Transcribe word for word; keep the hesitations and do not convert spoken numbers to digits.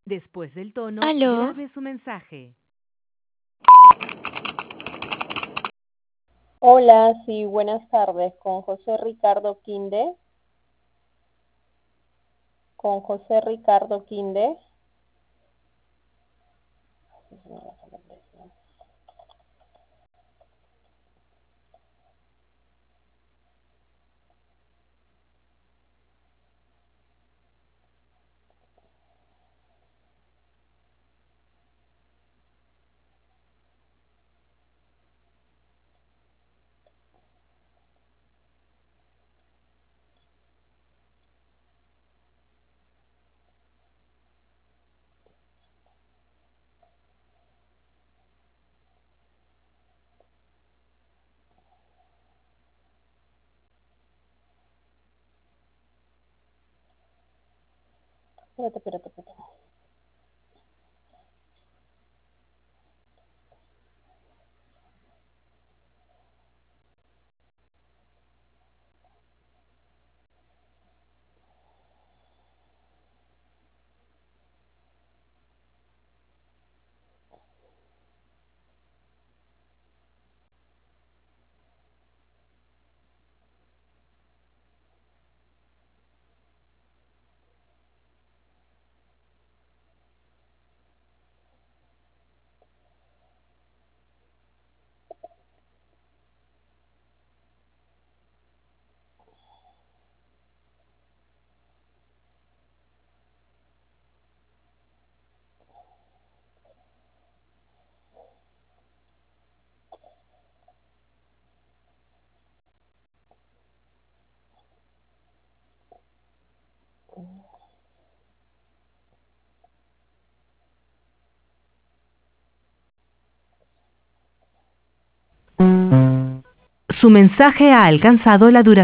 Después del tono, ¿Aló? grabe su mensaje. Hola, sí, buenas tardes. Con José Ricardo Quinde. Con José Ricardo Quinde. Espérate, espérate, espérate. Su mensaje ha alcanzado la duración